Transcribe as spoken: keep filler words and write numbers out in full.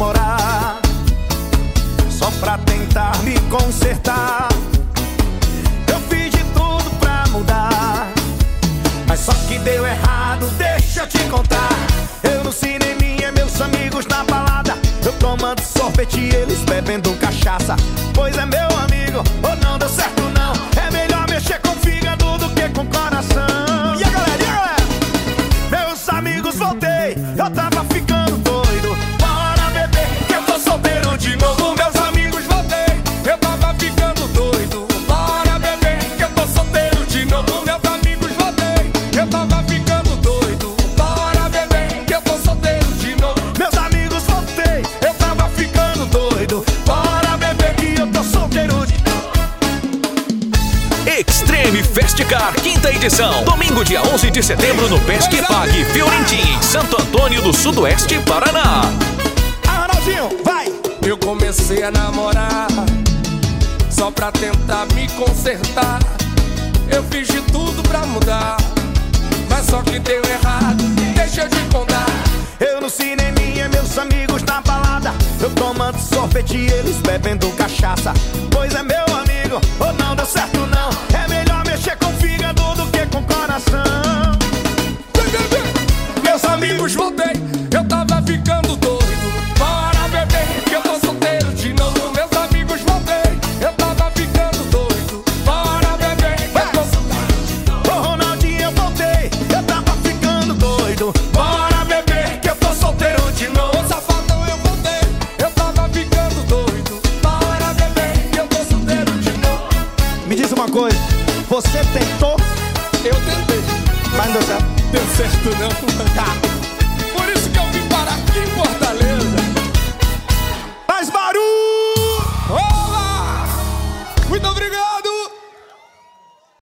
namorar, só pra tentar me consertar. Eu fiz de tudo pra mudar, mas só que deu errado, deixa eu te contar. Eu no cineminha, meus amigos na balada, eu tomando sorvete e eles bebendo cachaça. Pois é, meu amigo, ou não deu certo não, é melhor mexer com o fígado do que com o coração. E a galera, e a galera? Meus amigos, voltei, eu tava ficando doido. Bora beber, que eu tô solteiro de novo. Meus amigos, voltei, eu tava ficando doido. Bora beber, que eu tô solteiro de novo. Meus amigos, voltei, eu tava ficando doido. Bora beber, que eu tô solteiro de novo. Meus amigos, voltei, eu tava ficando doido. Bora beber, que eu tô solteiro de novo. Extreme Festicar, quinta edição. Domingo, dia onze de setembro, no Pesque Pague, Fiorentim, em Santo Antônio do Sudoeste, Paraná. Ah, Ronaldinho, vai! Eu comecei a namorar, só pra tentar me consertar. Eu fiz de tudo pra mudar, mas só que deu errado, deixa eu te contar. Eu no cineminha, meus amigos na balada, eu tomando sorvete e eles bebendo cachaça. Pois é, meu amigo, ou não deu certo não, é melhor mexer com o fígado do que com o coração. Meus amigos, voltei, eu tava ficando doido. Bora beber, que eu tô solteiro de novo. Meus amigos, voltei, eu tava ficando doido. Bora beber, que eu tô solteiro de novo. Ô Ronaldinho, eu voltei, eu tava ficando doido. Bora beber, que eu tô solteiro de novo. Safadão, eu voltei, eu tava ficando doido. Bora beber, que eu tô solteiro de novo. Me diz uma coisa, você tentou, Eu tentei, mas não deu certo. deu certo não. Tá.